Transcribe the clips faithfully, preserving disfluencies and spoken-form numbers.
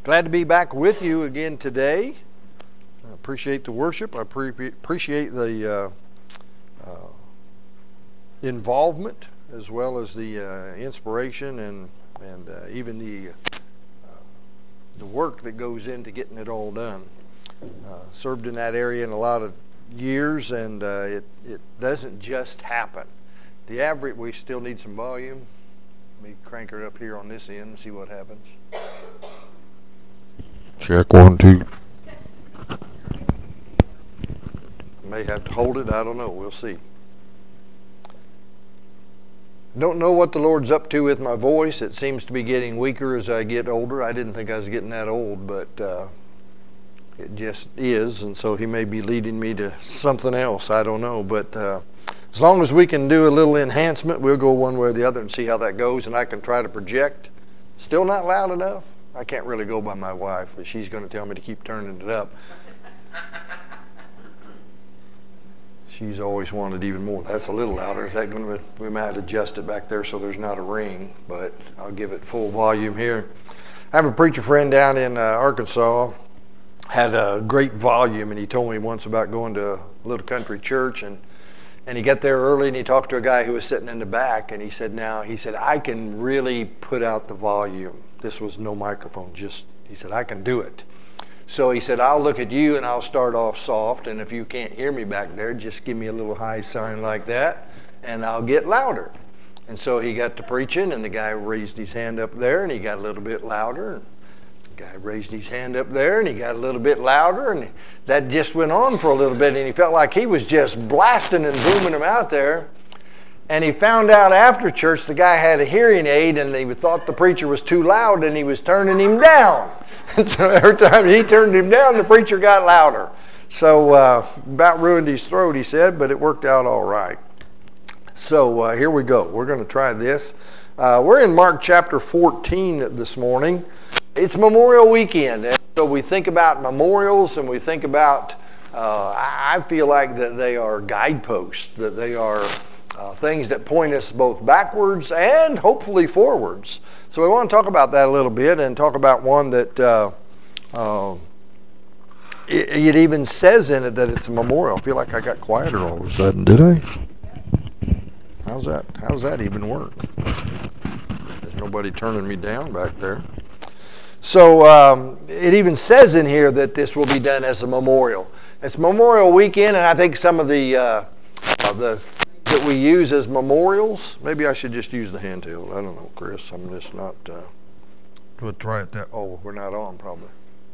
Glad to be back with you again today. I appreciate the worship. I pre- appreciate the uh, uh, involvement as well as the uh, inspiration and and uh, even the uh, the work that goes into getting it all done. Uh, served in that area in a lot of years, and uh, it it doesn't just happen. The average, we still need some volume. Let me crank her up here on this end and see what happens. Check one, two. May have to hold it. I don't know. We'll see. Don't know what the Lord's up to with my voice. It seems to be getting weaker as I get older. I didn't think I was getting that old, but uh, it just is. And so He may be leading me to something else. I don't know. But uh, as long as we can do a little enhancement, we'll go one way or the other and see how that goes. And I can try to project. Still not loud enough? I can't really go by my wife, but she's going to tell me to keep turning it up. She's always wanted even more. That's a little louder. Is that going to? We might adjust it back there so there's not a ring, but I'll give it full volume here. I have a preacher friend down in uh, Arkansas. Had a great volume, and he told me once about going to a little country church, and and he got there early, and he talked to a guy who was sitting in the back, and he said, "Now," he said, "I can really put out the volume." This was no microphone, just, he said, "I can do it." So he said, "I'll look at you and I'll start off soft, and if you can't hear me back there, just give me a little high sign like that, and I'll get louder." And so he got to preaching, and the guy raised his hand up there, and he got a little bit louder. And the guy raised his hand up there, and he got a little bit louder, and that just went on for a little bit, and he felt like he was just blasting and booming them out there. And he found out after church the guy had a hearing aid, and he thought the preacher was too loud, and he was turning him down. And so every time he turned him down, the preacher got louder. So uh, about ruined his throat, he said, but it worked out all right. So uh, here we go. We're going to try this. Uh, we're in Mark chapter fourteen this morning. It's Memorial Weekend, and so we think about memorials, and we think about, uh, I feel like that they are guideposts, that they are Uh, things that point us both backwards and hopefully forwards. So we want to talk about that a little bit and talk about one that uh, uh, it, it even says in it that it's a memorial. I feel like I got quieter all of a sudden, did I? How's that? How's that even work? There's nobody turning me down back there. So um, it even says in here that this will be done as a memorial. It's Memorial Weekend, and I think some of the uh, uh, the that we use as memorials. Maybe I should just use the handheld. I don't know, Chris. I'm just not. Uh, we'll try it that. Oh, we're not on probably.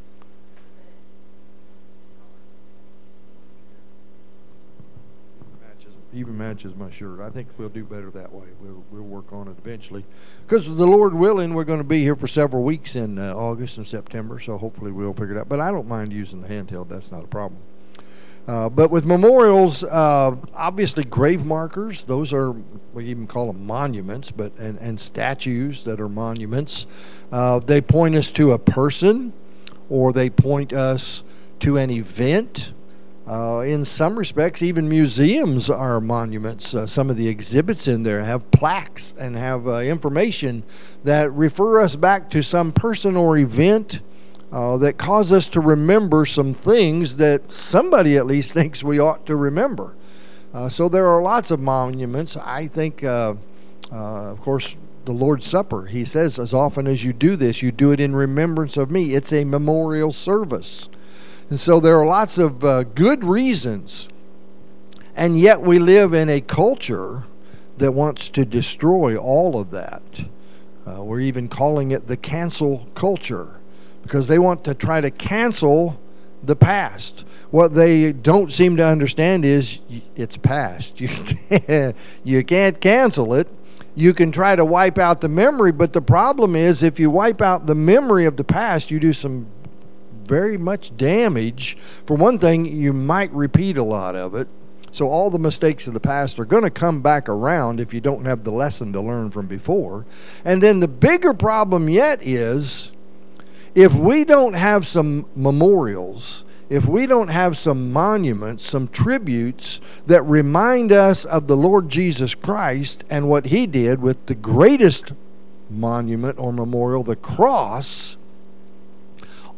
Matches, even matches my shirt. I think we'll do better that way. We'll we'll work on it eventually. Because the Lord willing, we're going to be here for several weeks in uh, August and September. So hopefully we'll figure it out. But I don't mind using the handheld. That's not a problem. Uh, but with memorials, uh, obviously grave markers, those are, we even call them monuments, but and, and statues that are monuments. Uh, they point us to a person, or they point us to an event. Uh, in some respects, even museums are monuments. Uh, some of the exhibits in there have plaques and have uh, information that refer us back to some person or event Uh, that cause us to remember some things that somebody at least thinks we ought to remember. Uh, so there are lots of monuments. I think, uh, uh, of course, the Lord's Supper, He says, as often as you do this, you do it in remembrance of me. It's a memorial service. And so there are lots of uh, good reasons. And yet we live in a culture that wants to destroy all of that. Uh, we're even calling it the cancel culture, because they want to try to cancel the past. What they don't seem to understand is it's past. You can't, you can't cancel it. You can try to wipe out the memory, but the problem is if you wipe out the memory of the past, you do some very much damage. For one thing, you might repeat a lot of it. So all the mistakes of the past are going to come back around if you don't have the lesson to learn from before. And then the bigger problem yet is, if we don't have some memorials, if we don't have some monuments, some tributes that remind us of the Lord Jesus Christ and what He did with the greatest monument or memorial, the cross,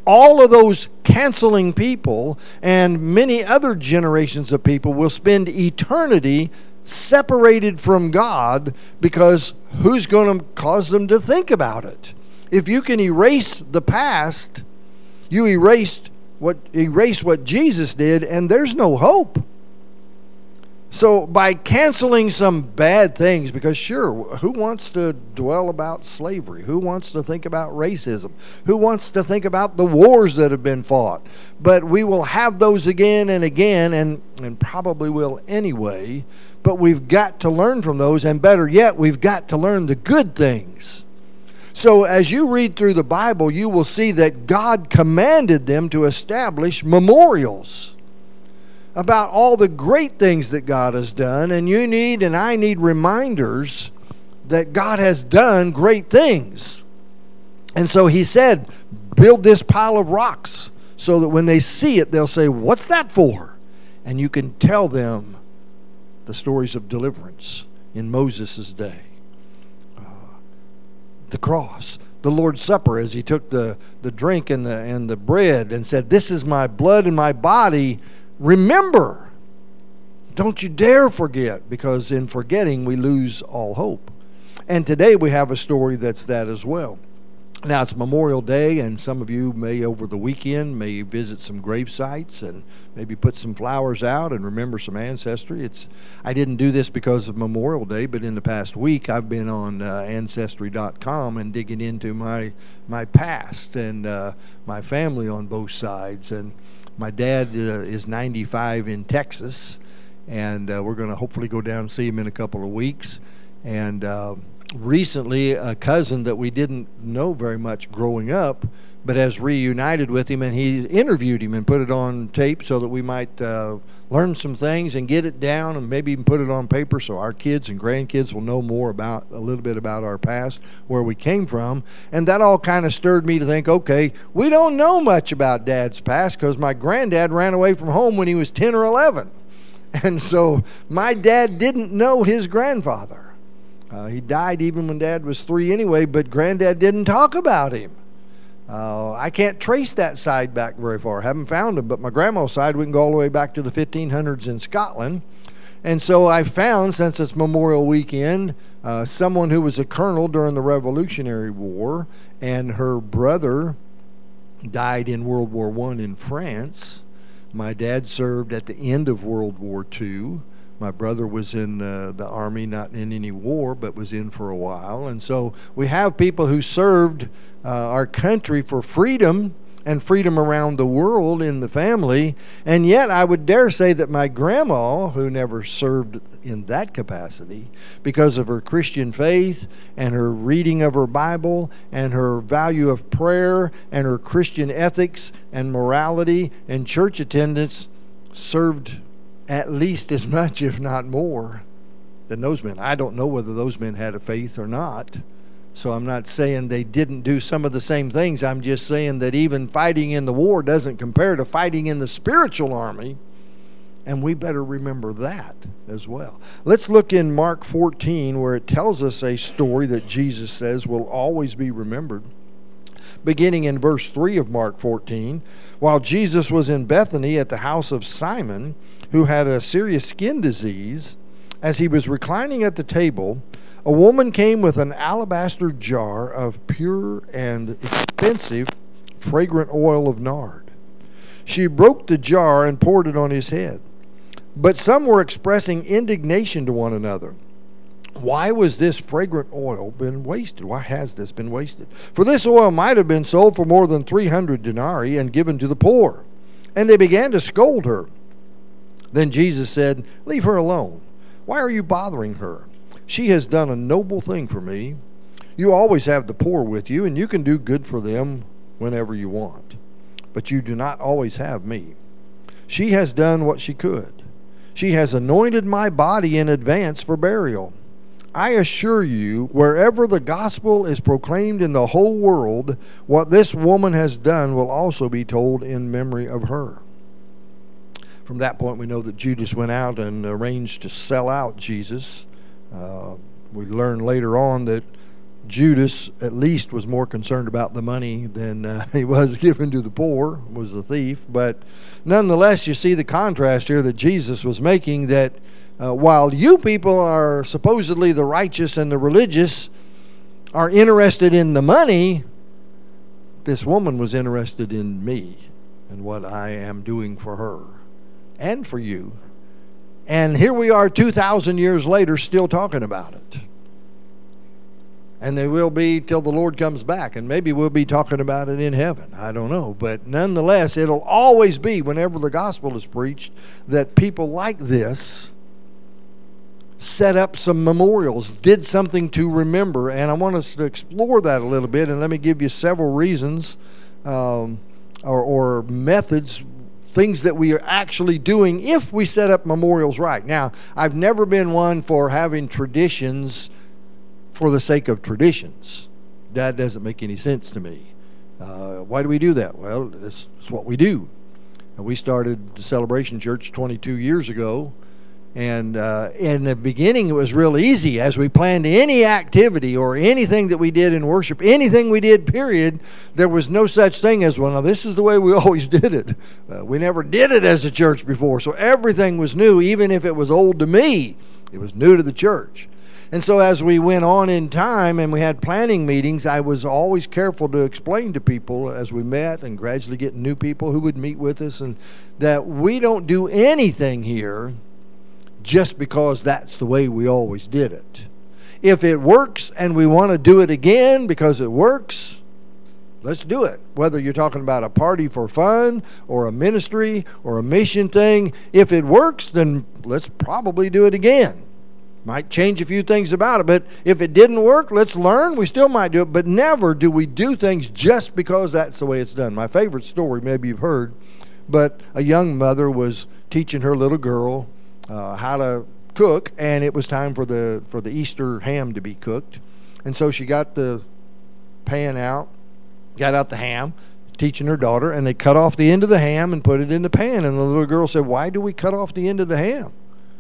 all of those canceling people and many other generations of people will spend eternity separated from God, because who's going to cause them to think about it? If you can erase the past, you erased what erase what Jesus did, and there's no hope. So by canceling some bad things, because sure, who wants to dwell about slavery? Who wants to think about racism? Who wants to think about the wars that have been fought? But we will have those again and again, and, and probably will anyway. But we've got to learn from those, and better yet, we've got to learn the good things. So as you read through the Bible, you will see that God commanded them to establish memorials about all the great things that God has done, and you need and I need reminders that God has done great things. And so he said, build this pile of rocks so that when they see it, they'll say, what's that for? And you can tell them the stories of deliverance in Moses' day. Uh, the cross, the Lord's Supper, as he took the, the drink and the, and the bread and said, this is my blood and my body. Remember, don't you dare forget, because in forgetting we lose all hope. And today we have a story that's that as well. Now it's Memorial Day, and some of you may over the weekend may visit some grave sites and maybe put some flowers out and remember some ancestry. It's I didn't do this because of Memorial Day, but in the past week I've been on uh, Ancestry dot com and digging into my my past and uh, my family on both sides. And my dad uh, is ninety-five in Texas, and uh, we're going to hopefully go down and see him in a couple of weeks. And uh, recently, a cousin that we didn't know very much growing up, but has reunited with him, and he interviewed him and put it on tape so that we might uh, learn some things and get it down and maybe even put it on paper so our kids and grandkids will know more about a little bit about our past, where we came from. And that all kind of stirred me to think, okay, we don't know much about Dad's past because my granddad ran away from home when he was ten or eleven. And so my dad didn't know his grandfather. Uh, he died even when Dad was three anyway, but Granddad didn't talk about him. Uh, I can't trace that side back very far. Haven't found him, but my grandma's side, we can go all the way back to the fifteen hundreds in Scotland. And so I found, since it's Memorial Weekend, uh, someone who was a colonel during the Revolutionary War, and her brother died in World War One in France. My dad served at the end of World War Two. My brother was in uh, the Army, not in any war, but was in for a while. And so we have people who served uh, our country for freedom and freedom around the world in the family. And yet I would dare say that my grandma, who never served in that capacity, because of her Christian faith and her reading of her Bible and her value of prayer and her Christian ethics and morality and church attendance, served at least as much, if not more, than those men. I don't know whether those men had a faith or not. So I'm not saying they didn't do some of the same things. I'm just saying that even fighting in the war doesn't compare to fighting in the spiritual army. And we better remember that as well. Let's look in Mark fourteen, where it tells us a story that Jesus says will always be remembered. Beginning in verse three of Mark fourteen, while Jesus was in Bethany at the house of Simon, who had a serious skin disease, as he was reclining at the table, a woman came with an alabaster jar of pure and expensive fragrant oil of nard. She broke the jar and poured it on his head. But some were expressing indignation to one another. Why was this fragrant oil been wasted? Why has this been wasted? For this oil might have been sold for more than three hundred denarii and given to the poor. And they began to scold her. Then Jesus said, leave her alone. Why are you bothering her? She has done a noble thing for me. You always have the poor with you, and you can do good for them whenever you want. But you do not always have me. She has done what she could. She has anointed my body in advance for burial. I assure you, wherever the gospel is proclaimed in the whole world, what this woman has done will also be told in memory of her. From that point, we know that Judas went out and arranged to sell out Jesus. Uh, we learn later on that Judas at least was more concerned about the money than uh, he was giving to the poor, was the thief. But nonetheless, you see the contrast here that Jesus was making, that uh, while you people are supposedly the righteous and the religious are interested in the money, this woman was interested in me and what I am doing for her and for you. And here we are two thousand years later still talking about it. And they will be till the Lord comes back. And maybe we'll be talking about it in heaven. I don't know. But nonetheless, it'll always be, whenever the gospel is preached, that people like this set up some memorials, did something to remember. And I want us to explore that a little bit. And let me give you several reasons um, or, or methods, things that we are actually doing if we set up memorials right. Now, I've never been one for having traditions for the sake of traditions. That doesn't make any sense to me. Uh, why do we do that? Well, it's, it's what we do. And we started the Celebration Church twenty-two years ago. And uh, in the beginning, it was real easy. As we planned any activity or anything that we did in worship, anything we did, period, there was no such thing as, well, now this is the way we always did it. Uh, we never did it as a church before. So everything was new, even if it was old to me. It was new to the church. And so as we went on in time and we had planning meetings, I was always careful to explain to people as we met and gradually getting new people who would meet with us, and that we don't do anything here just because that's the way we always did it. If it works and we want to do it again because it works, let's do it. Whether you're talking about a party for fun or a ministry or a mission thing, if it works, then let's probably do it again. Might change a few things about it, but if it didn't work, let's learn. We still might do it, but never do we do things just because that's the way it's done. My favorite story, maybe you've heard, but a young mother was teaching her little girl uh, how to cook, and it was time for the for the Easter ham to be cooked. And so she got the pan out, got out the ham, teaching her daughter, and they cut off the end of the ham and put it in the pan. And the little girl said, "Why do we cut off the end of the ham?"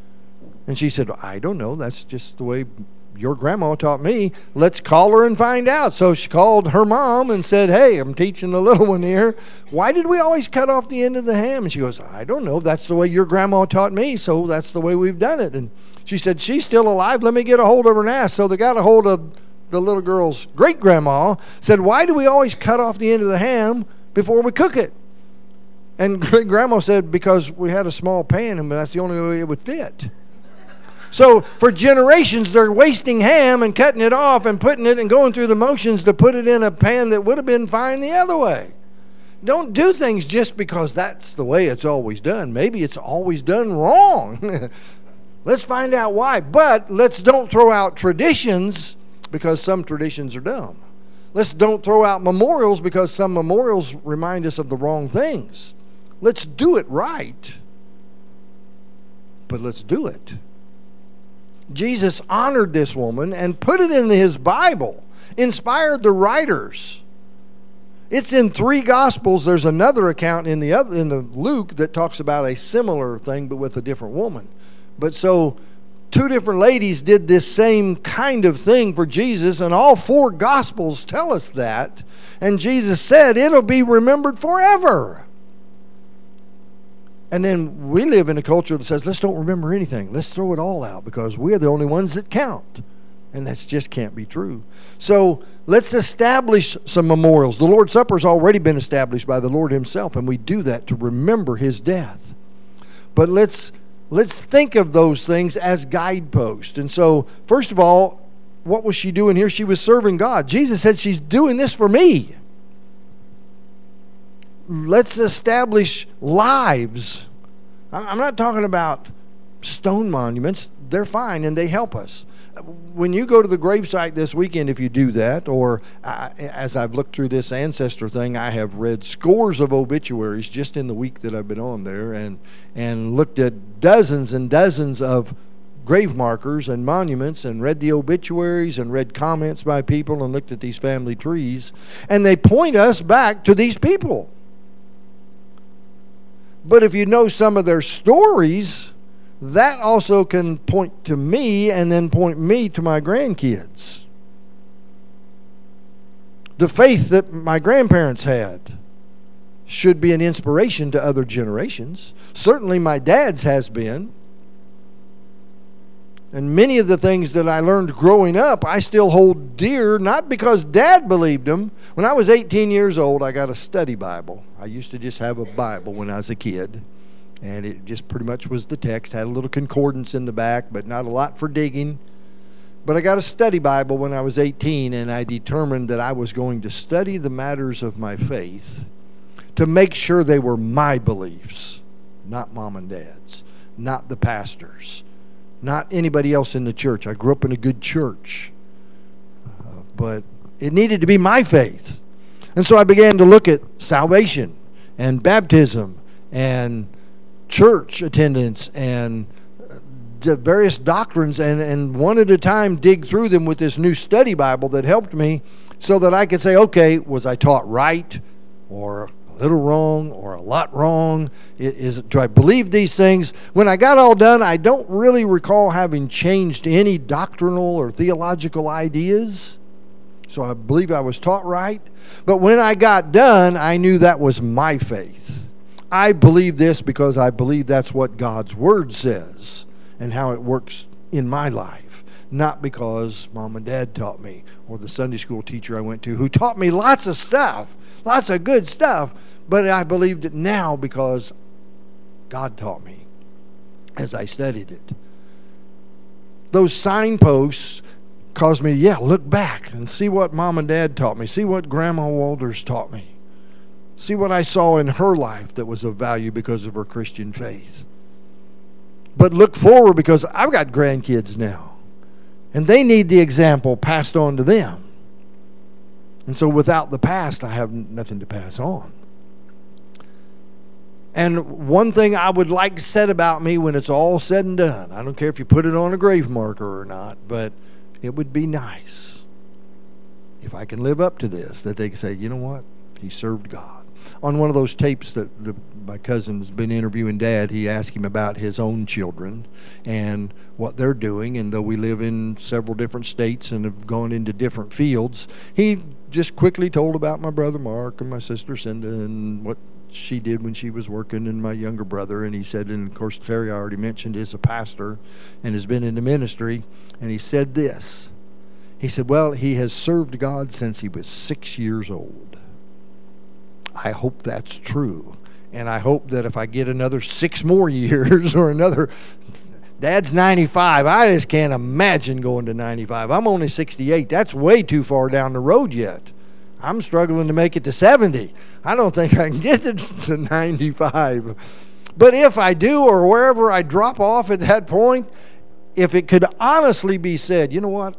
And she said, "I don't know. That's just the way your grandma taught me. Let's call her and find out." So she called her mom and said, "Hey, I'm teaching the little one here. Why did we always cut off the end of the ham?" And she goes, "I don't know. That's the way your grandma taught me, so that's the way we've done it." And she said, "She's still alive. Let me get a hold of her and ask." So they got a hold of the little girl's great-grandma, said, "Why do we always cut off the end of the ham before we cook it?" And great-grandma said, "Because we had a small pan, and that's the only way it would fit." So for generations, they're wasting ham and cutting it off and putting it and going through the motions to put it in a pan that would have been fine the other way. Don't do things just because that's the way it's always done. Maybe it's always done wrong. Let's find out why. But let's don't throw out traditions because some traditions are dumb. Let's don't throw out memorials because some memorials remind us of the wrong things. Let's do it right. But let's do it. Jesus honored this woman and put it in his Bible, inspired the writers. It's in three Gospels. There's another account in the other, in the Luke, that talks about a similar thing but with a different woman. But so two different ladies did this same kind of thing for Jesus, and all four Gospels tell us that. And Jesus said it'll be remembered forever. And then we live in a culture that says, let's don't remember anything. Let's throw it all out because we're the only ones that count. And that just can't be true. So let's establish some memorials. The Lord's Supper has already been established by the Lord himself, and we do that to remember his death. But let's let's think of those things as guideposts. And so, first of all, what was she doing here? She was serving God. Jesus said, she's doing this for me. Let's establish lives. I'm not talking about stone monuments. They're fine and they help us. When you go to the gravesite this weekend, if you do that, or I, as I've looked through this ancestor thing, I have read scores of obituaries just in the week that I've been on there, and and looked at dozens and dozens of grave markers and monuments, and read the obituaries and read comments by people and looked at these family trees, and they point us back to these people. But if you know some of their stories, that also can point to me and then point me to my grandkids. The faith that my grandparents had should be an inspiration to other generations. Certainly my dad's has been. And many of the things that I learned growing up, I still hold dear, not because Dad believed them. When I was eighteen years old, I got a study Bible. I used to just have a Bible when I was a kid. And it just pretty much was the text. Had a little concordance in the back, but not a lot for digging. But I got a study Bible when I was eighteen, and I determined that I was going to study the matters of my faith to make sure they were my beliefs, not Mom and Dad's, not the pastor's, not anybody else in the church. I grew up in a good church, uh, but it needed to be my faith. And so I began to look at salvation and baptism and church attendance and the various doctrines, and, and one at a time dig through them with this new study Bible that helped me so that I could say, okay, was I taught right or a little wrong or a lot wrong? Is, do I believe these things? When I got all done, I don't really recall having changed any doctrinal or theological ideas. So I believe I was taught right. But when I got done, I knew that was my faith. I believe this because I believe that's what God's Word says and how it works in my life. Not because Mom and Dad taught me or the Sunday school teacher I went to who taught me lots of stuff, lots of good stuff, but I believed it now because God taught me as I studied it. Those signposts caused me, yeah, look back and see what Mom and Dad taught me, see what Grandma Walters taught me, see what I saw in her life that was of value because of her Christian faith. But look forward because I've got grandkids now, and they need the example passed on to them. And so without the past, I have nothing to pass on. And one thing I would like said about me when it's all said and done, I don't care if you put it on a grave marker or not, but it would be nice if I can live up to this, that they can say, you know what, he served God. On one of those tapes that the, my cousin's been interviewing Dad, he asked him about his own children and what they're doing. And though we live in several different states and have gone into different fields, he just quickly told about my brother Mark and my sister Cinda and what she did when she was working, and my younger brother. And he said, and of course Terry I already mentioned is a pastor and has been in the ministry. And he said this. He said, well, he has served God since he was six years old. I hope that's true. And I hope that if I get another six more years or another, Dad's ninety-five. I just can't imagine going to ninety-five. I'm only sixty-eight. That's way too far down the road yet. I'm struggling to make it to seventy. I don't think I can get to ninety-five. But if I do, or wherever I drop off at that point, if it could honestly be said, you know what?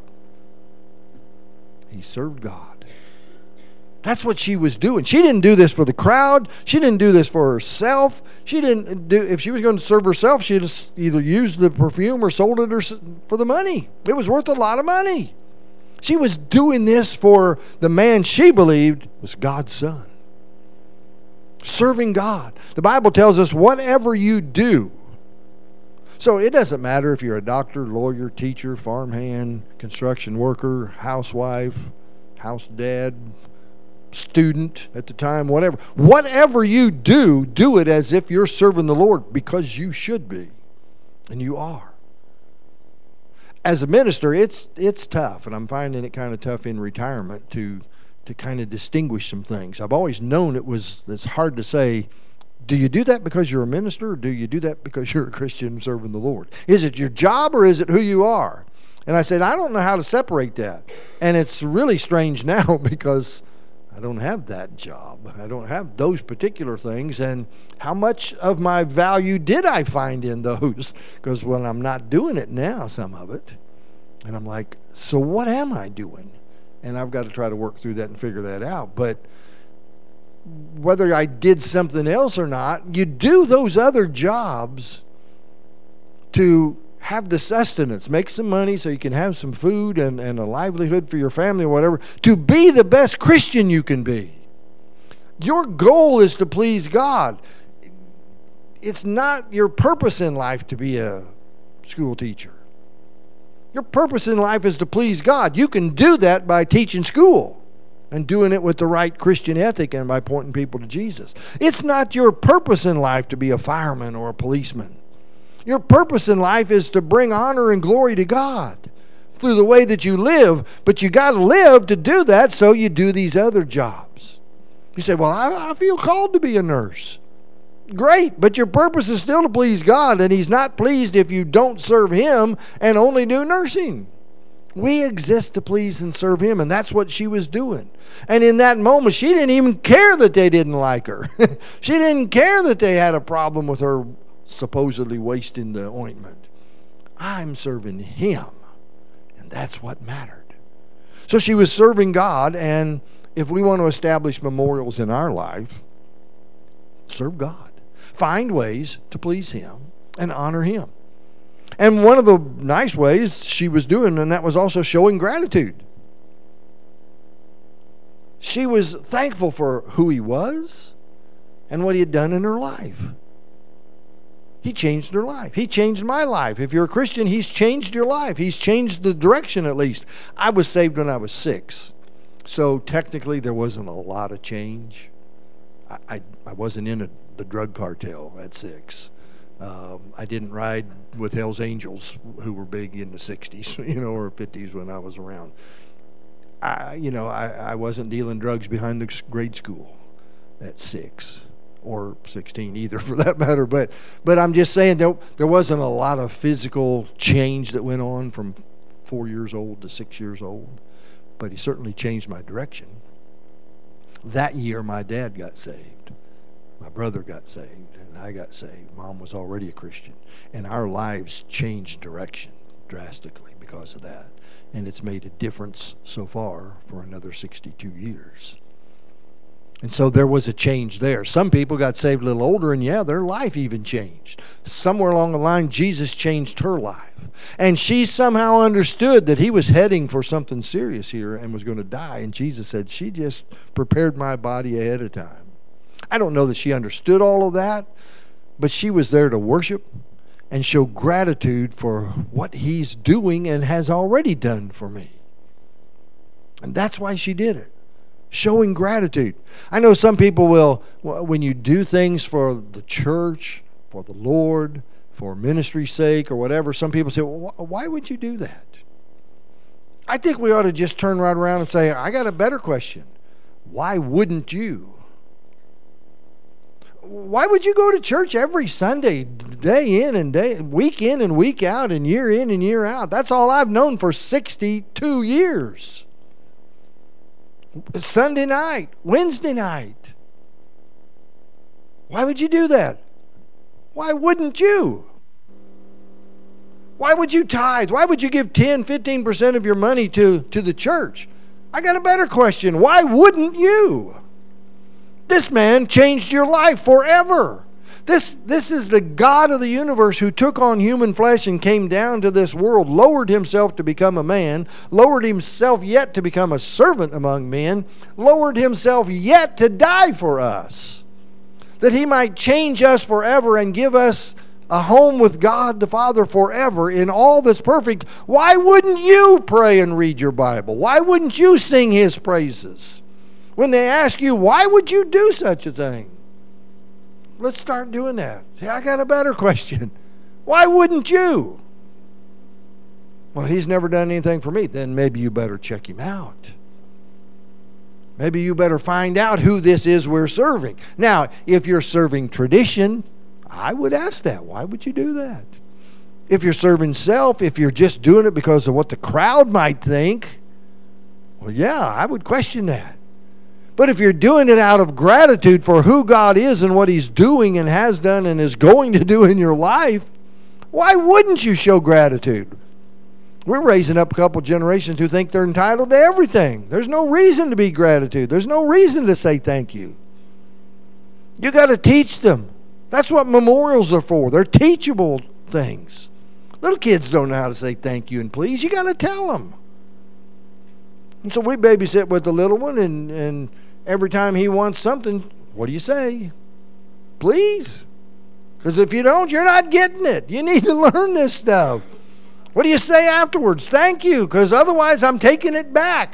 He served God. That's what she was doing. She didn't do this for the crowd. She didn't do this for herself. She didn't do, if she was going to serve herself, she'd either used the perfume or sold it for the money. It was worth a lot of money. She was doing this for the man she believed was God's son. Serving God. The Bible tells us whatever you do. So it doesn't matter if you're a doctor, lawyer, teacher, farmhand, construction worker, housewife, house dad, student at the time, whatever. Whatever you do, do it as if you're serving the Lord, because you should be. And you are. As a minister, it's it's tough, and I'm finding it kind of tough in retirement to to kind of distinguish some things. I've always known it was it's hard to say, do you do that because you're a minister, or do you do that because you're a Christian serving the Lord? Is it your job, or is it who you are? And I said, I don't know how to separate that. And it's really strange now because I don't have that job. I don't have those particular things. And how much of my value did I find in those? Because when I'm not doing it now, some of it. And I'm like, so what am I doing? And I've got to try to work through that and figure that out. But whether I did something else or not, you do those other jobs to have the sustenance, make some money so you can have some food and, and a livelihood for your family or whatever, to be the best Christian you can be. Your goal is to please God. It's not your purpose in life to be a school teacher. Your purpose in life is to please God. You can do that by teaching school. and doing it with the right Christian ethic and by pointing people to Jesus. It's not your purpose in life to be a fireman or a policeman. Your purpose in life is to bring honor and glory to God through the way that you live. But you got to live to do that, so you do these other jobs. You say, well, I, I feel called to be a nurse. Great, but your purpose is still to please God, and He's not pleased if you don't serve Him and only do nursing. We exist to please and serve Him, and that's what she was doing. And in that moment, she didn't even care that they didn't like her. She didn't care that they had a problem with her supposedly wasting the ointment. I'm serving Him, and that's what mattered. So she was serving God, and if we want to establish memorials in our life, serve God. Find ways to please Him and honor Him. And one of the nice ways she was doing, and that was also showing gratitude. She was thankful for who He was and what He had done in her life. He changed her life. He changed my life. If you're a Christian, He's changed your life. He's changed the direction at least. I was saved when I was six. So technically there wasn't a lot of change. I, I, I wasn't in a, the drug cartel at six. Um, I didn't ride with Hell's Angels, who were big in the sixties, you know, or fifties when I was around. I, you know, I, I wasn't dealing drugs behind the grade school at six or sixteen either, for that matter. But, but I'm just saying there, there wasn't a lot of physical change that went on from four years old to six years old. But He certainly changed my direction. That year, my dad got saved. My brother got saved, and I got saved. Mom was already a Christian. And our lives changed direction drastically because of that. And it's made a difference so far for another sixty-two years. And so there was a change there. Some people got saved a little older, and yeah, their life even changed. Somewhere along the line, Jesus changed her life. And she somehow understood that He was heading for something serious here and was going to die. And Jesus said, she just prepared my body ahead of time. I don't know that she understood all of that, but she was there to worship and show gratitude for what He's doing and has already done for me. And that's why she did it. Showing gratitude. I know some people will, when you do things for the church, for the Lord, for ministry's sake or whatever, some people say, well, why would you do that? I think we ought to just turn right around and say, I got a better question. Why wouldn't you? Why would you go to church every Sunday, day in and day, week in and week out, and year in and year out? That's all I've known for sixty-two years. Sunday night, Wednesday night. Why would you do that? Why wouldn't you? Why would you tithe? Why would you give ten, fifteen percent of your money to, to the church? I got a better question. Why wouldn't you? This man changed your life forever. This, this is the God of the universe who took on human flesh and came down to this world, lowered Himself to become a man, lowered Himself yet to become a servant among men, lowered Himself yet to die for us, that He might change us forever and give us a home with God the Father forever in all that's perfect. Why wouldn't you pray and read your Bible? Why wouldn't you sing His praises? When they ask you, why would you do such a thing? Let's start doing that. See, I got a better question. Why wouldn't you? Well, He's never done anything for me. Then maybe you better check Him out. Maybe you better find out who this is we're serving. Now, if you're serving tradition, I would ask that. Why would you do that? If you're serving self, if you're just doing it because of what the crowd might think, well, yeah, I would question that. But if you're doing it out of gratitude for who God is and what He's doing and has done and is going to do in your life, why wouldn't you show gratitude? We're raising up a couple generations who think they're entitled to everything. There's no reason to be gratitude. There's no reason to say thank you. You got to teach them. That's what memorials are for. They're teachable things. Little kids don't know how to say thank you and please. You got to tell them. And so we babysit with the little one, and, and every time he wants something, what do you say? Please. Because if you don't, you're not getting it. You need to learn this stuff. What do you say afterwards? Thank you, because otherwise I'm taking it back.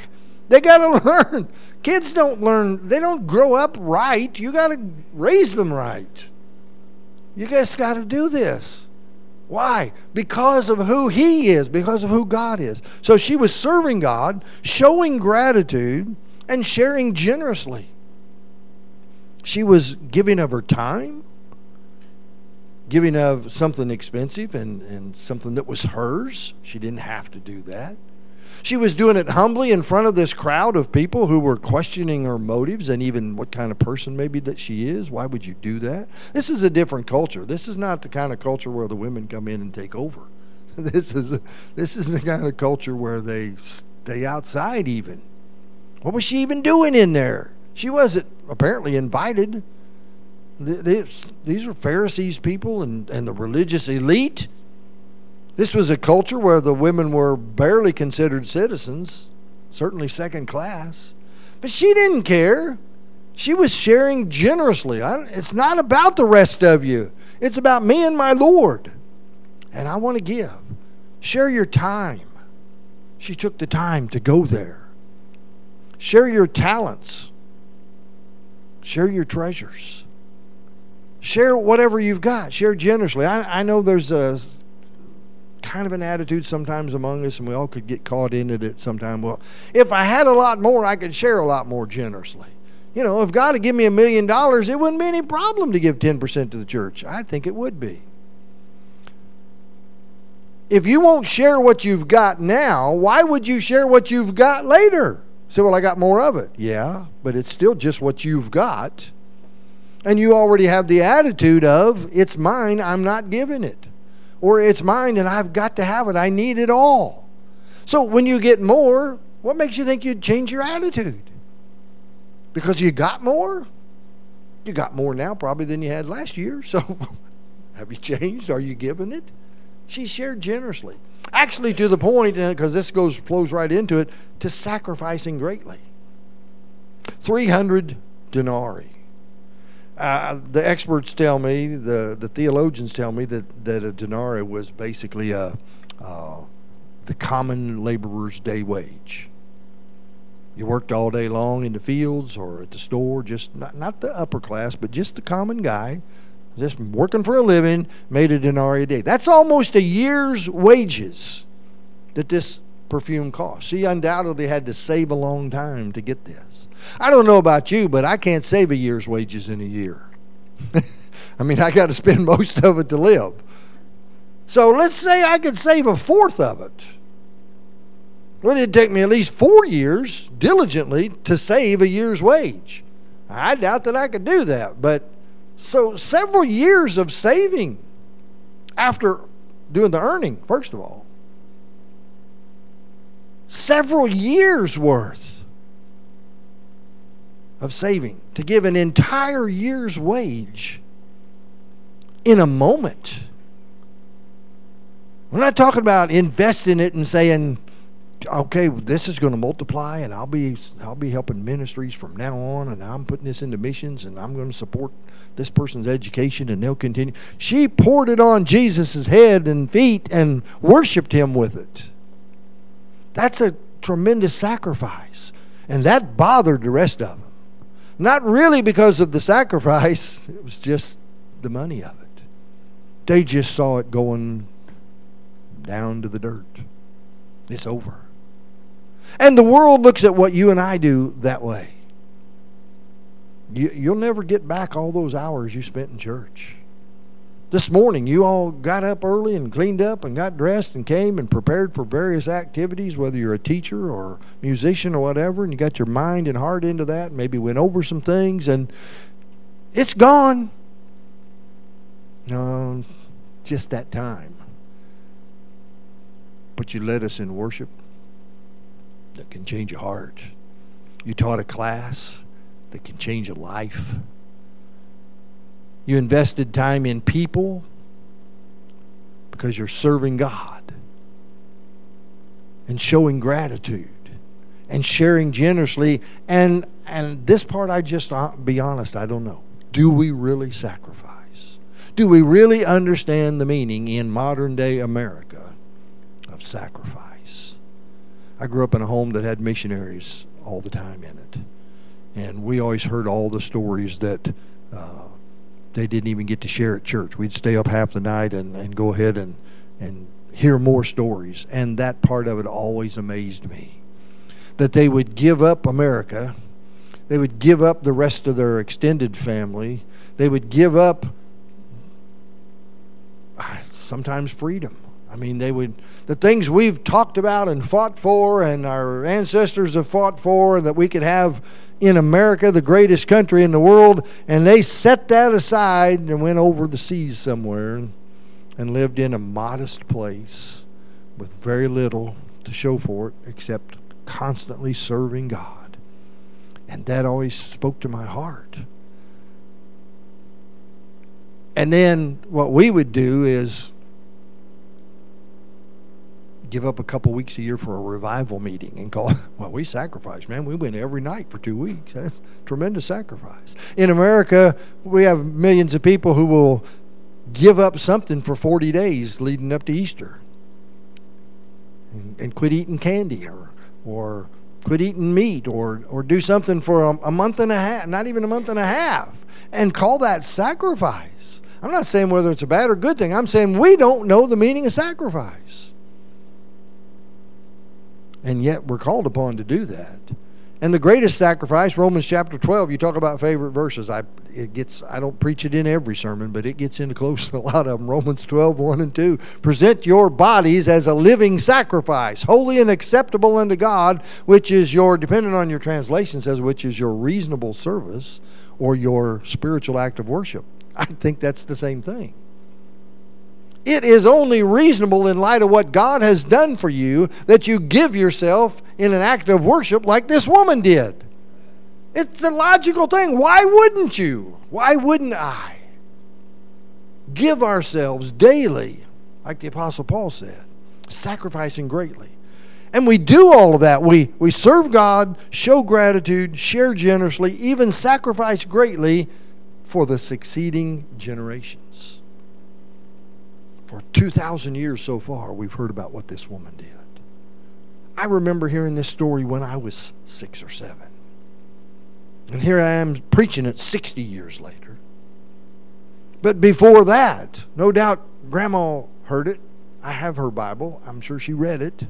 They got to learn. Kids don't learn. They don't grow up right. You got to raise them right. You guys got to do this. Why? Because of who He is, because of who God is. So she was serving God, showing gratitude, and sharing generously. She was giving of her time, giving of something expensive and, and something that was hers. She didn't have to do that. She was doing it humbly in front of this crowd of people who were questioning her motives and even what kind of person maybe that she is. Why would you do that? This is a different culture. This is not the kind of culture where the women come in and take over. This is this is the kind of culture where they stay outside even. What was she even doing in there? She wasn't apparently invited. These were Pharisees people and, and the religious elite. This was a culture where the women were barely considered citizens, certainly second class. But she didn't care. She was sharing generously. I, it's not about the rest of you. It's about me and my Lord. And I want to give. Share your time. She took the time to go there. Share your talents. Share your treasures. Share whatever you've got. Share generously. I, I know there's a kind of an attitude sometimes among us, and we all could get caught in it sometime. Well, if I had a lot more, I could share a lot more generously. You know, if God had given me a million dollars, it wouldn't be any problem to give ten percent to the church. I think it would be. If you won't share what you've got now, why would you share what you've got later? Say, well, I got more of it. Yeah, but it's still just what you've got. And you already have the attitude of, it's mine, I'm not giving it. Or it's mine and I've got to have it. I need it all. So when you get more, what makes you think you'd change your attitude? Because you got more? You got more now probably than you had last year. So have you changed? Are you giving it? She shared generously. Actually to the point, because this goes flows right into it, to sacrificing greatly. three hundred denarii. Uh, the experts tell me, the, the theologians tell me that, that a denarii was basically a, uh, the common laborer's day wage. You worked all day long in the fields or at the store, just not, not the upper class, but just the common guy, just working for a living, made a denarii a day. That's almost a year's wages that this perfume cost. She undoubtedly had to save a long time to get this. I don't know about you, but I can't save a year's wages in a year. I mean, I got to spend most of it to live. So let's say I could save a fourth of it. Well, it'd take me at least four years diligently to save a year's wage. I doubt that I could do that. But so several years of saving after doing the earning, first of all. Several years worth of saving to give an entire year's wage in a moment. We're not talking about investing it and saying, okay, this is going to multiply and I'll be I'll be helping ministries from now on and I'm putting this into missions and I'm going to support this person's education and they'll continue. She poured it on Jesus' head and feet and worshiped him with it. That's a tremendous sacrifice. And that bothered the rest of them. Not really because of the sacrifice. It was just the money of it. They just saw it going down to the dirt. It's over. And the world looks at what you and I do that way. You, you'll never get back all those hours you spent in church. This morning, you all got up early and cleaned up and got dressed and came and prepared for various activities, whether you're a teacher or musician or whatever, and you got your mind and heart into that, maybe went over some things, and it's gone. No, just that time. But you led us in worship that can change a heart. You taught a class that can change a life. You invested time in people because you're serving God and showing gratitude and sharing generously. And and this part, I just, be honest, I don't know. Do we really sacrifice? Do we really understand the meaning in modern day America of sacrifice? I grew up in a home that had missionaries all the time in it. And we always heard all the stories that uh, they didn't even get to share at church. We'd stay up half the night and, and go ahead and, and hear more stories. And that part of it always amazed me. That they would give up America. They would give up the rest of their extended family. They would give up sometimes freedom. I mean, they would, the things we've talked about and fought for and our ancestors have fought for, that we could have in America, the greatest country in the world, and they set that aside and went over the seas somewhere and, and lived in a modest place with very little to show for it except constantly serving God. And that always spoke to my heart. And then what we would do is give up a couple weeks a year for a revival meeting and call, well, we sacrifice, man. We went every night for two weeks. That's tremendous sacrifice. In America, we have millions of people who will give up something for forty days leading up to Easter and, and quit eating candy or, or quit eating meat or, or do something for a, a month and a half, not even a month and a half, and call that sacrifice. I'm not saying whether it's a bad or good thing. I'm saying we don't know the meaning of sacrifice. And yet we're called upon to do that. And the greatest sacrifice, Romans chapter twelve, you talk about favorite verses. I it gets I don't preach it in every sermon, but it gets into close to a lot of them. Romans twelve, one and two. Present your bodies as a living sacrifice, holy and acceptable unto God, which is your, depending on your translation, says which is your reasonable service or your spiritual act of worship. I think that's the same thing. It is only reasonable in light of what God has done for you that you give yourself in an act of worship like this woman did. It's the logical thing. Why wouldn't you? Why wouldn't I? Give ourselves daily, like the Apostle Paul said, sacrificing greatly. And we do all of that. We, we serve God, show gratitude, share generously, even sacrifice greatly for the succeeding generations. For two thousand years so far, we've heard about what this woman did. I remember hearing this story when I was six or seven. And here I am preaching it sixty years later. But before that, no doubt Grandma heard it. I have her Bible. I'm sure she read it.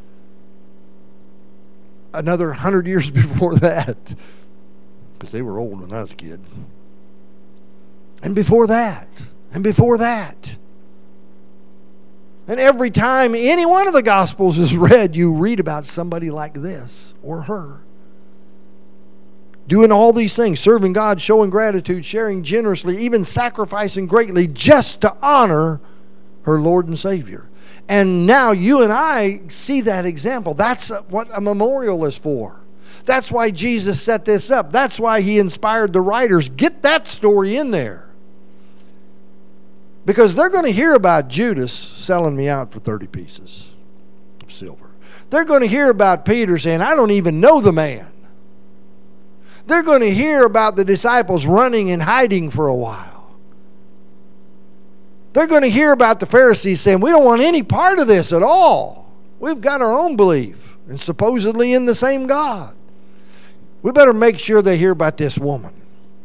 Another hundred years before that, because they were old when I was a kid. And before that, and before that. And every time any one of the Gospels is read, you read about somebody like this or her. Doing all these things, serving God, showing gratitude, sharing generously, even sacrificing greatly just to honor her Lord and Savior. And now you and I see that example. That's what a memorial is for. That's why Jesus set this up. That's why he inspired the writers. Get that story in there. Because they're going to hear about Judas selling me out for thirty pieces of silver. They're going to hear about Peter saying, I don't even know the man. They're going to hear about the disciples running and hiding for a while. They're going to hear about the Pharisees saying, we don't want any part of this at all. We've got our own belief and supposedly in the same God. We better make sure they hear about this woman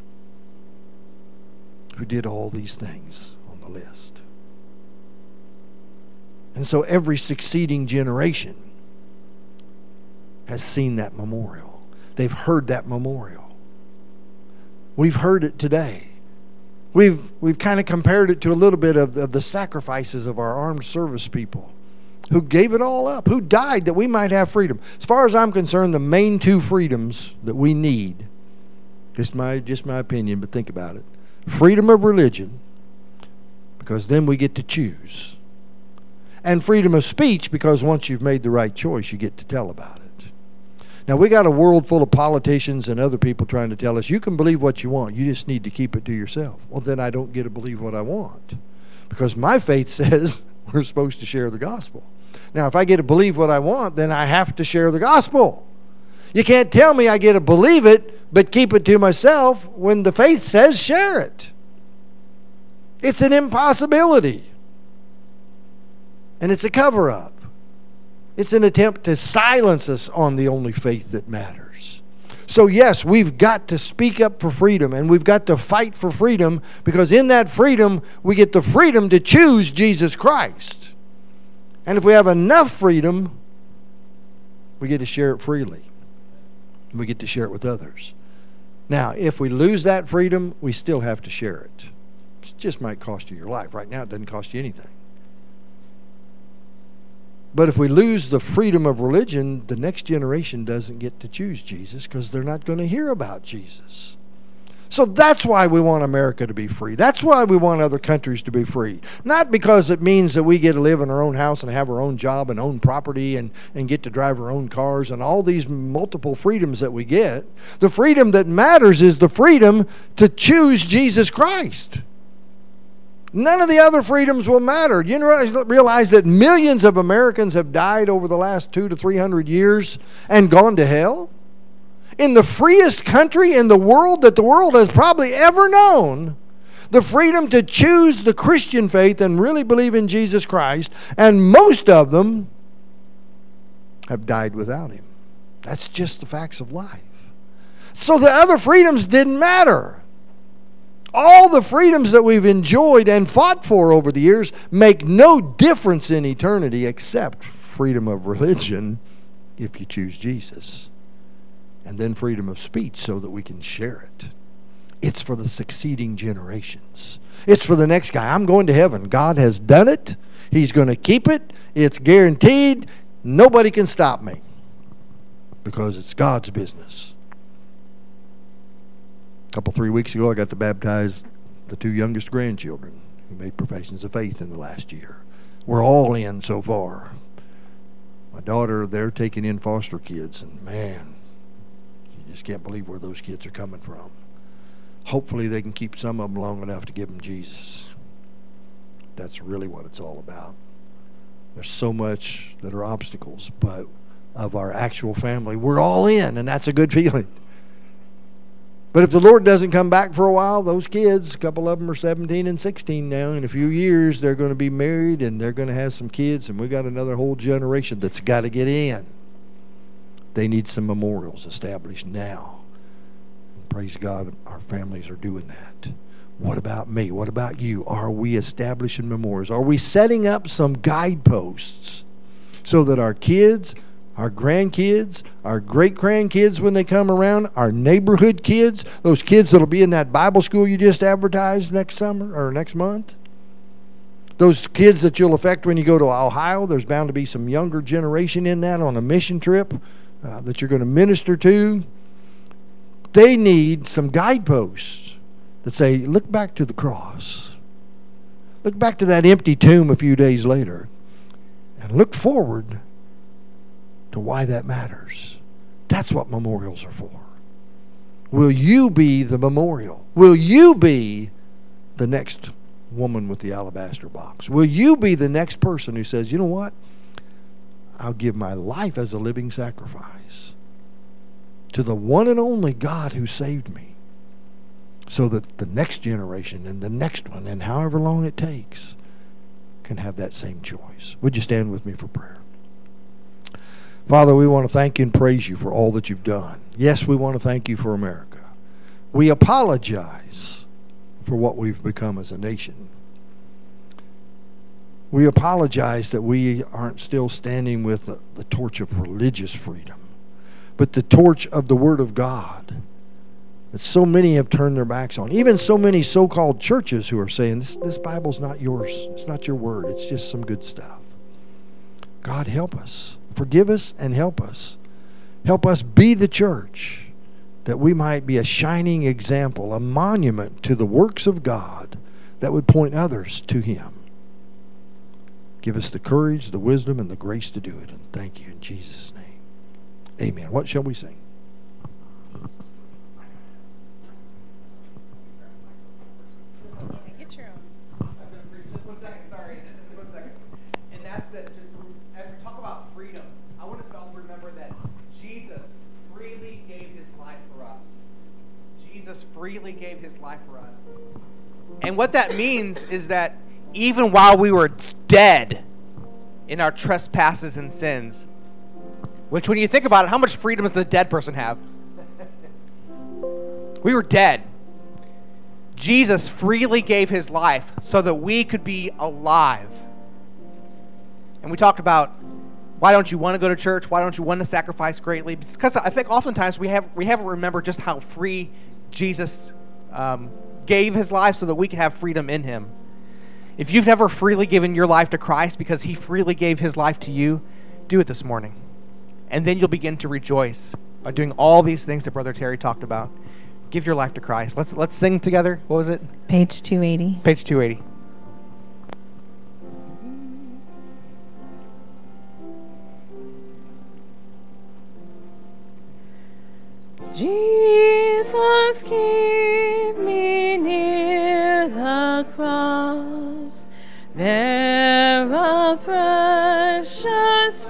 who did all these things on the list. And so every succeeding generation has seen that memorial. They've heard that memorial. We've heard it today. We've we've kind of compared it to a little bit of the, of the sacrifices of our armed service people who gave it all up, who died that we might have freedom. As far as I'm concerned, the main two freedoms that we need, just my just my opinion, but think about it. Freedom of religion, because then we get to choose. And freedom of speech, because once you've made the right choice, you get to tell about it. Now, we got a world full of politicians and other people trying to tell us, you can believe what you want. You just need to keep it to yourself. Well, then I don't get to believe what I want. Because my faith says we're supposed to share the gospel. Now, if I get to believe what I want, then I have to share the gospel. You can't tell me I get to believe it, but keep it to myself when the faith says share it. It's an impossibility. And it's a cover-up. It's an attempt to silence us on the only faith that matters. So yes, we've got to speak up for freedom, and we've got to fight for freedom, because in that freedom, we get the freedom to choose Jesus Christ. And if we have enough freedom, we get to share it freely. We get to share it with others. Now, if we lose that freedom, we still have to share it. It just might cost you your life. Right now, it doesn't cost you anything. But if we lose the freedom of religion, the next generation doesn't get to choose Jesus, because they're not going to hear about Jesus. So that's why we want America to be free. That's why we want other countries to be free. Not because it means that we get to live in our own house and have our own job and own property and, and get to drive our own cars and all these multiple freedoms that we get. The freedom that matters is the freedom to choose Jesus Christ. None of the other freedoms will matter. You realize that millions of Americans have died over the last two to three hundred years and gone to hell? In the freest country in the world that the world has probably ever known, the freedom to choose the Christian faith and really believe in Jesus Christ, and most of them have died without Him. That's just the facts of life. So the other freedoms didn't matter. All the freedoms that we've enjoyed and fought for over the years make no difference in eternity except freedom of religion if you choose Jesus. And then freedom of speech so that we can share it. It's for the succeeding generations. It's for the next guy. I'm going to heaven. God has done it. He's going to keep it. It's guaranteed. Nobody can stop me, because it's God's business. A couple, three weeks ago, I got to baptize the two youngest grandchildren who made professions of faith in the last year. We're all in so far. My daughter, they're taking in foster kids, and man, you just can't believe where those kids are coming from. Hopefully they can keep some of them long enough to give them Jesus. That's really what it's all about. There's so much that are obstacles, but of our actual family, we're all in, and that's a good feeling. But if the Lord doesn't come back for a while, those kids, a couple of them are seventeen and sixteen now. In a few years, they're going to be married and they're going to have some kids, and we got another whole generation that's got to get in. They need some memorials established now. Praise God, our families are doing that. What about me? What about you? Are we establishing memorials? Are we setting up some guideposts so that our kids, our grandkids, our great-grandkids when they come around, our neighborhood kids, those kids that'll be in that Bible school you just advertised next summer or next month, those kids that you'll affect when you go to Ohio, there's bound to be some younger generation in that on a mission trip uh, that you're going to minister to. They need some guideposts that say, look back to the cross. Look back to that empty tomb a few days later, and look forward to why that matters. That's what memorials are for. Will you be the memorial? Will you be the next woman with the alabaster box? Will you be the next person who says, you know what? I'll give my life as a living sacrifice to the one and only God who saved me, so that the next generation and the next one, and however long it takes, can have that same choice. Would you stand with me for prayer? Father, we want to thank you and praise you for all that you've done. Yes, we want to thank you for America. We apologize for what we've become as a nation. We apologize that we aren't still standing with the, the torch of religious freedom, but the torch of the Word of God that so many have turned their backs on. Even so many so-called churches who are saying, this, this Bible's not yours. It's not your word. It's just some good stuff. God, help us. Forgive us and help us. Help us be the church, that we might be a shining example, a monument to the works of God that would point others to Him. Give us the courage, the wisdom, and the grace to do it. And thank you in Jesus' name. Amen. What shall we sing? Get your own. Just one second, sorry. Just one second. And that's that. Just as we talk about freedom, I want us to all remember that Jesus freely gave His life for us. Jesus freely gave His life for us. And what that means is that even while we were dead in our trespasses and sins, which when you think about it, how much freedom does a dead person have? We were dead. Jesus freely gave his life so that we could be alive. And we talked about, why don't you want to go to church? Why don't you want to sacrifice greatly? Because I think oftentimes we have we haven't remembered just how free Jesus um, gave his life so that we can have freedom in him. If you've never freely given your life to Christ because he freely gave his life to you, do it this morning. And then you'll begin to rejoice by doing all these things that Brother Terry talked about. Give your life to Christ. Let's let's sing together. What was it? Page two eighty. Page two eighty. Jesus, keep me near the cross, there a precious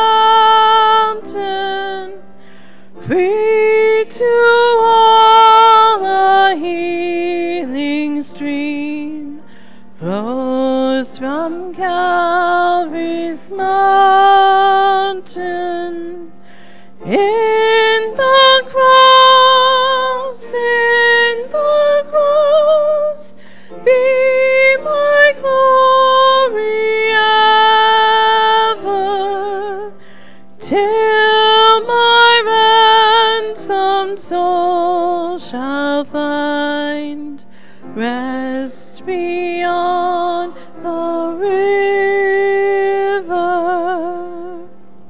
fountain, free to all a healing stream, flows from Calvary's mountain. In the cross, in the cross, be my glory ever, till my ransomed soul shall find rest beyond the river.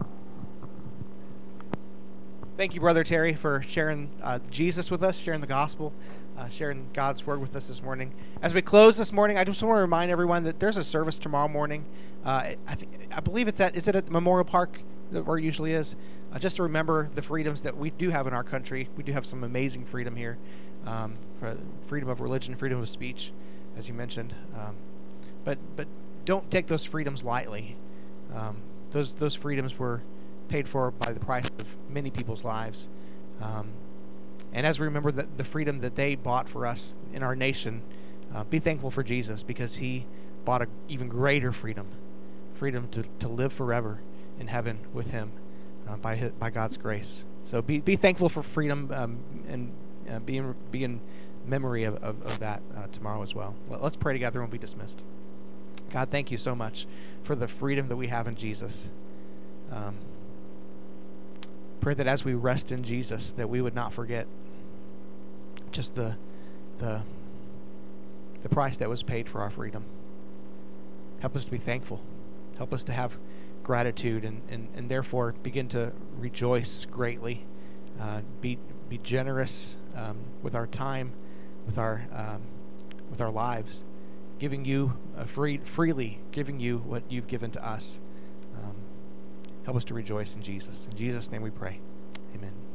Thank you, Brother Terry, for sharing uh, Jesus with us, sharing the gospel, uh, sharing God's word with us this morning. As we close this morning, I just want to remind everyone that there's a service tomorrow morning. Uh, I, th- I believe it's at, is it at Memorial Park, where it usually is? Uh, just to remember the freedoms that we do have in our country. We do have some amazing freedom here. Um, for freedom of religion, freedom of speech, as you mentioned. Um, but but don't take those freedoms lightly. Um, those those freedoms were paid for by the price of many people's lives. Um, and as we remember the, the freedom that they bought for us in our nation, uh, be thankful for Jesus, because he bought an even greater freedom, freedom to, to live forever in heaven with him uh, by his, by God's grace. So be be thankful for freedom um, and uh, be, in, be in memory of, of, of that uh, tomorrow as well. Let, let's pray together and we'll be dismissed. God, thank you so much for the freedom that we have in Jesus. Um, Pray that as we rest in Jesus, that we would not forget just the the the price that was paid for our freedom. Help us to be thankful. Help us to have gratitude and, and, and therefore begin to rejoice greatly. Uh, be be generous um, with our time, with our um, with our lives, giving you a free freely giving you what you've given to us. Um, Help us to rejoice in Jesus. In Jesus' name we pray. Amen.